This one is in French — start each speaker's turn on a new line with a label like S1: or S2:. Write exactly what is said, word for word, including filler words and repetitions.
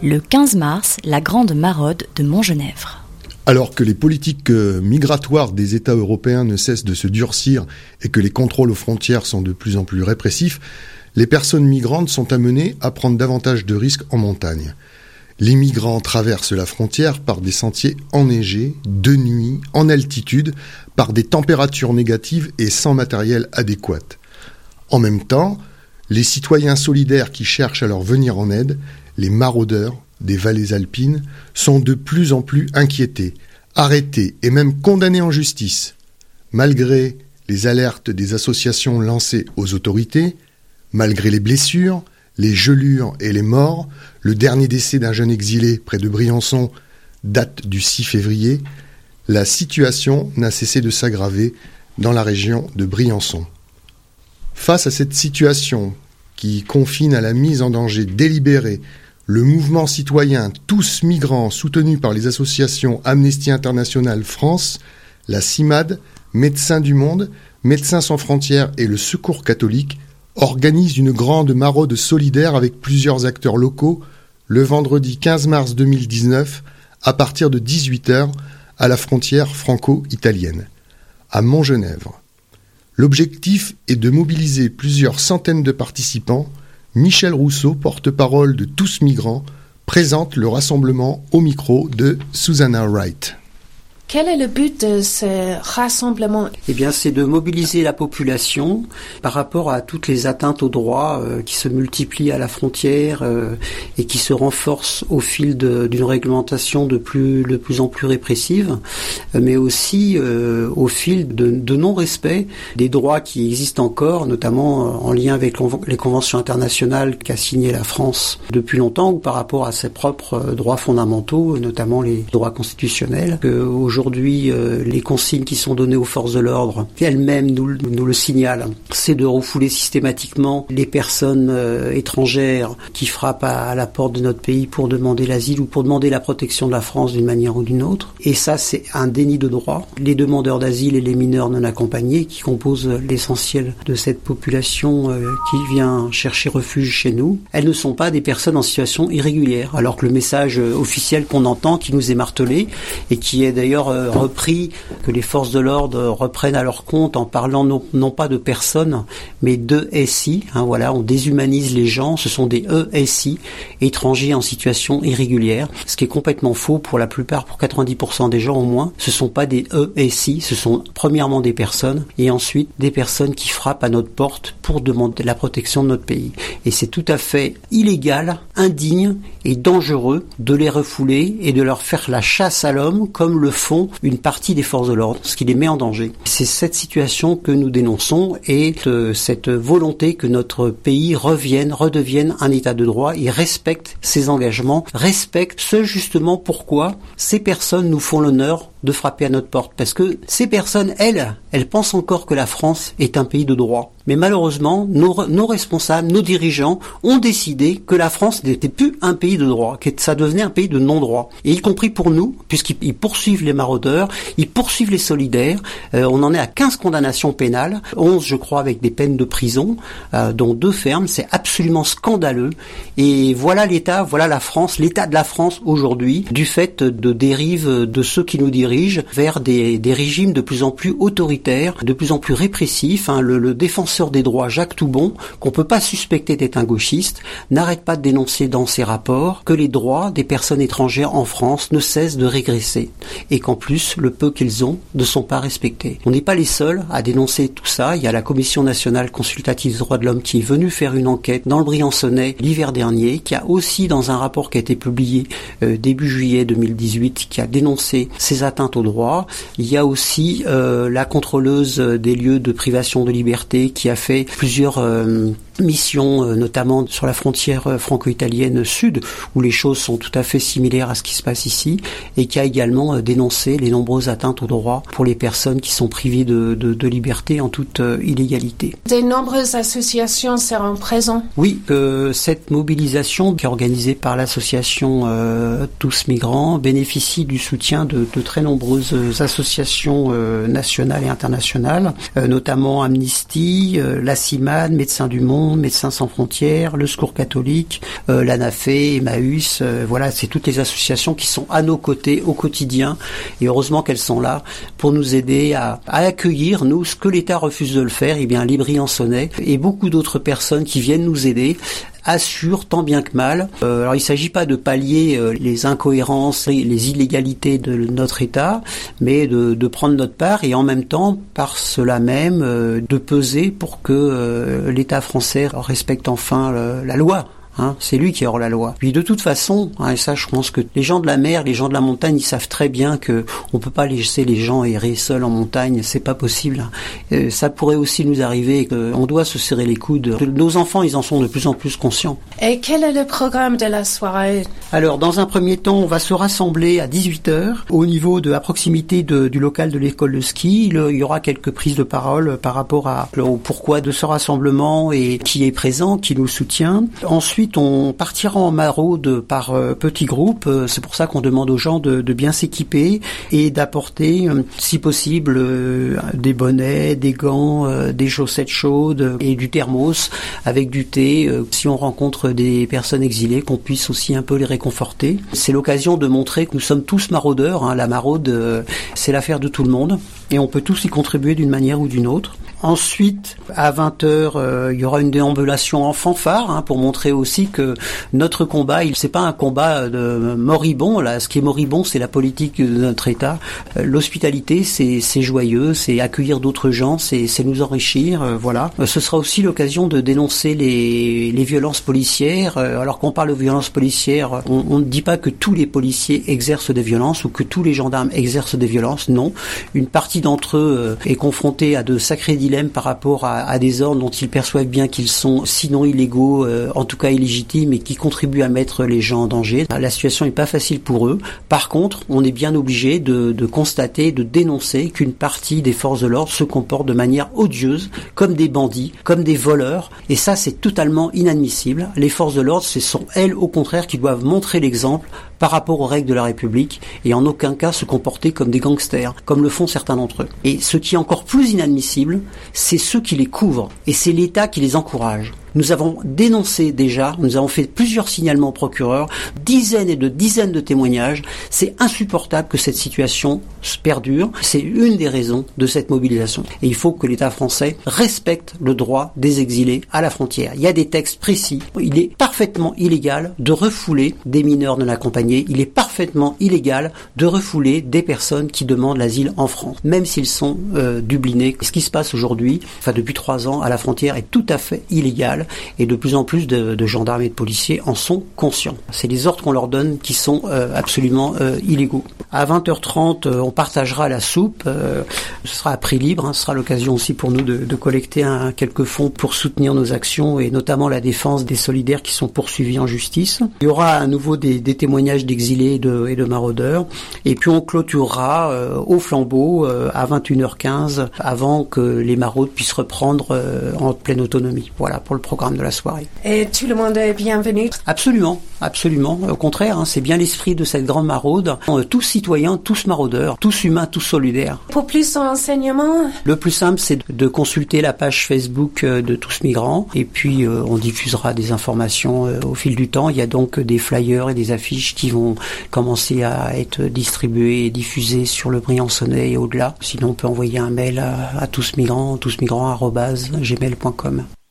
S1: Le quinze mars, la grande maraude de Montgenèvre.
S2: Alors que les politiques migratoires des États européens ne cessent de se durcir et que les contrôles aux frontières sont de plus en plus répressifs, les personnes migrantes sont amenées à prendre davantage de risques en montagne. Les migrants traversent la frontière par des sentiers enneigés, de nuit, en altitude, par des températures négatives et sans matériel adéquat. En même temps, les citoyens solidaires qui cherchent à leur venir en aide, les maraudeurs des vallées alpines, sont de plus en plus inquiétés, arrêtés et même condamnés en justice. Malgré les alertes des associations lancées aux autorités, malgré les blessures, les gelures et les morts, le dernier décès d'un jeune exilé près de Briançon date du six février, la situation n'a cessé de s'aggraver dans la région de Briançon. Face à cette situation qui confine à la mise en danger délibérée le mouvement citoyen Tous Migrants soutenu par les associations Amnesty International France, la CIMAD, Médecins du Monde, Médecins sans frontières et le Secours catholique organise une grande maraude solidaire avec plusieurs acteurs locaux le vendredi quinze mars deux mille dix-neuf à partir de dix-huit heures à la frontière franco-italienne, à Montgenèvre. L'objectif est de mobiliser plusieurs centaines de participants. Michel Rousseau, porte-parole de Tous Migrants, présente le rassemblement au micro de Susanna Wright.
S3: Quel est le but de ce rassemblement ?
S4: Eh bien, c'est de mobiliser la population par rapport à toutes les atteintes aux droits euh, qui se multiplient à la frontière euh, et qui se renforcent au fil de, d'une réglementation de plus, de plus en plus répressive, euh, mais aussi euh, au fil de, de non-respect des droits qui existent encore, notamment euh, en lien avec les conventions internationales qu'a signées la France depuis longtemps ou par rapport à ses propres euh, droits fondamentaux, notamment les droits constitutionnels. Euh, aujourd'hui, Aujourd'hui, euh, les consignes qui sont données aux forces de l'ordre, elles-mêmes nous, nous le signalent, c'est de refouler systématiquement les personnes euh, étrangères qui frappent à, à la porte de notre pays pour demander l'asile ou pour demander la protection de la France d'une manière ou d'une autre. Et ça, c'est un déni de droit. Les demandeurs d'asile et les mineurs non accompagnés, qui composent l'essentiel de cette population euh, qui vient chercher refuge chez nous, elles ne sont pas des personnes en situation irrégulière, alors que le message euh, officiel qu'on entend, qui nous est martelé, et qui est d'ailleurs repris, que les forces de l'ordre reprennent à leur compte en parlant non, non pas de personnes, mais de S I. Hein, voilà, on déshumanise les gens, ce sont des E S I, étrangers en situation irrégulière, ce qui est complètement faux pour la plupart, pour quatre-vingt-dix pour cent des gens au moins. Ce sont pas des E S I, ce sont premièrement des personnes, et ensuite des personnes qui frappent à notre porte pour demander la protection de notre pays. Et c'est tout à fait illégal, indigne et dangereux de les refouler et de leur faire la chasse à l'homme comme le font une partie des forces de l'ordre, ce qui les met en danger. C'est cette situation que nous dénonçons et euh, cette volonté que notre pays revienne, redevienne un état de droit et respecte ses engagements, respecte ce justement pourquoi ces personnes nous font l'honneur de frapper à notre porte. Parce que ces personnes, elles, elles pensent encore que la France est un pays de droit. Mais malheureusement, nos, nos responsables, nos dirigeants ont décidé que la France n'était plus un pays de droit, que ça devenait un pays de non-droit. Et y compris pour nous, puisqu'ils poursuivent les maraudeurs, ils poursuivent les solidaires. Euh, on en est à quinze condamnations pénales, onze je crois avec des peines de prison, euh, dont deux fermes. C'est absolument scandaleux. Et voilà l'état, voilà la France, l'état de la France aujourd'hui, du fait de dérives de ceux qui nous dirigent vers des, des régimes de plus en plus autoritaires, de plus en plus répressifs. Hein. Le, le défenseur des droits, Jacques Toubon, qu'on peut pas suspecter d'être un gauchiste, n'arrête pas de dénoncer dans ses rapports que les droits des personnes étrangères en France ne cessent de régresser et qu'en plus, le peu qu'ils ont ne sont pas respectés. On n'est pas les seuls à dénoncer tout ça. Il y a la Commission nationale consultative des droits de l'homme qui est venue faire une enquête dans le Briançonnais l'hiver dernier, qui a aussi, dans un rapport qui a été publié euh, début juillet deux mille dix-huit, qui a dénoncé ces atteintes au droit. Il y a aussi euh, la contrôleuse des lieux de privation de liberté qui a fait plusieurs euh, missions, euh, notamment sur la frontière euh, franco-italienne sud, où les choses sont tout à fait similaires à ce qui se passe ici, et qui a également euh, dénoncé les nombreuses atteintes au droit pour les personnes qui sont privées de, de, de liberté en toute euh, illégalité.
S3: De nombreuses associations seront présentes.
S4: Oui, euh, cette mobilisation qui est organisée par l'association euh, Tous Migrants bénéficie du soutien de, de très nombreuses associations euh, nationales et internationales, euh, notamment Amnesty, euh, la CIMAD, Médecins du Monde, Mission, Médecins sans frontières, le Secours catholique, euh, l'ANAFE, Emmaüs, euh, voilà, c'est toutes les associations qui sont à nos côtés au quotidien, et heureusement qu'elles sont là pour nous aider à, à accueillir, nous, ce que l'État refuse de le faire, et bien les Briançonnais et beaucoup d'autres personnes qui viennent nous aider assure tant bien que mal. Euh, alors il ne s'agit pas de pallier euh, les incohérences, les illégalités de notre État, mais de, de prendre notre part et en même temps, par cela même, euh, de peser pour que euh, l'État français respecte enfin le, la loi. Hein, c'est lui qui est hors la loi. Puis de toute façon, hein, et ça je pense que les gens de la mer, les gens de la montagne, ils savent très bien que on peut pas laisser les gens errer seuls en montagne, c'est pas possible. Euh, ça pourrait aussi nous arriver, on doit se serrer les coudes. Nos enfants, ils en sont de plus en plus conscients.
S3: Et quel est le programme de la soirée? Alors,
S4: dans un premier temps, on va se rassembler à dix-huit heures au niveau de, à proximité de, du local de l'école de ski. Il, il y aura quelques prises de parole par rapport à, au pourquoi de ce rassemblement et qui est présent, qui nous soutient. Ensuite, on partira en maraude par euh, petits groupes. C'est pour ça qu'on demande aux gens de, de bien s'équiper et d'apporter, euh, si possible, euh, des bonnets, des gants, euh, des chaussettes chaudes et du thermos avec du thé. Euh, si on rencontre des personnes exilées, qu'on puisse aussi un peu les réconforter. C'est l'occasion de montrer que nous sommes tous maraudeurs. Hein. La maraude, euh, c'est l'affaire de tout le monde et on peut tous y contribuer d'une manière ou d'une autre. Ensuite, à vingt heures, euh, il y aura une déambulation en fanfare hein, pour montrer aussi que notre combat, il c'est pas un combat de moribond. Là, ce qui est moribond, c'est la politique de notre État. Euh, l'hospitalité, c'est, c'est joyeux, c'est accueillir d'autres gens, c'est, c'est nous enrichir. Euh, voilà. Euh, ce sera aussi l'occasion de dénoncer les, les violences policières. Euh, alors qu'on parle de violences policières, on, on ne dit pas que tous les policiers exercent des violences ou que tous les gendarmes exercent des violences. Non, une partie d'entre eux euh, est confrontée à de sacrés dilemmes par rapport à, à des ordres dont ils perçoivent bien qu'ils sont sinon illégaux, euh, en tout cas illégitimes et qui contribuent à mettre les gens en danger. La situation n'est pas facile pour eux. Par contre, on est bien obligé de, de constater, de dénoncer qu'une partie des forces de l'ordre se comporte de manière odieuse, comme des bandits, comme des voleurs, et ça c'est totalement inadmissible. Les forces de l'ordre, ce sont elles au contraire qui doivent montrer l'exemple par rapport aux règles de la République et en aucun cas se comporter comme des gangsters, comme le font certains d'entre eux. Et ce qui est encore plus inadmissible, c'est ceux qui les couvrent et c'est l'État qui les encourage. Nous avons dénoncé déjà, nous avons fait plusieurs signalements au procureur, dizaines et de dizaines de témoignages. C'est insupportable que cette situation se perdure. C'est une des raisons de cette mobilisation. Et il faut que l'État français respecte le droit des exilés à la frontière. Il y a des textes précis. Il est parfaitement illégal de refouler des mineurs non accompagnés. Il est parfaitement illégal de refouler des personnes qui demandent l'asile en France, même s'ils sont euh, dublinés. Ce qui se passe aujourd'hui, enfin depuis trois ans à la frontière, est tout à fait illégal. Et de plus en plus de, de gendarmes et de policiers en sont conscients. C'est les ordres qu'on leur donne qui sont euh, absolument euh, illégaux. À vingt heures trente, euh, on partagera la soupe. Euh, ce sera à prix libre. Hein, ce sera l'occasion aussi pour nous de, de collecter un, quelques fonds pour soutenir nos actions et notamment la défense des solidaires qui sont poursuivis en justice. Il y aura à nouveau des, des témoignages d'exilés et de, et de maraudeurs. Et puis on clôturera euh, au flambeau euh, à vingt et une heures quinze avant que les maraudes puissent reprendre euh, en pleine autonomie. Voilà pour le programme de la soirée.
S3: Et tout le monde est bienvenu?
S4: Absolument, absolument. Au contraire, hein, c'est bien l'esprit de cette grande maraude. Euh, tous citoyens, tous maraudeurs, tous humains, tous solidaires.
S3: Pour plus d'enseignements?
S4: Le plus simple, c'est de consulter la page Facebook de Tous Migrants et puis euh, on diffusera des informations euh, au fil du temps. Il y a donc des flyers et des affiches qui vont commencer à être distribuées et diffusées sur le Briançonnais et au-delà. Sinon, on peut envoyer un mail à, à tousmigrants, tousmigrants arobase gmail point com.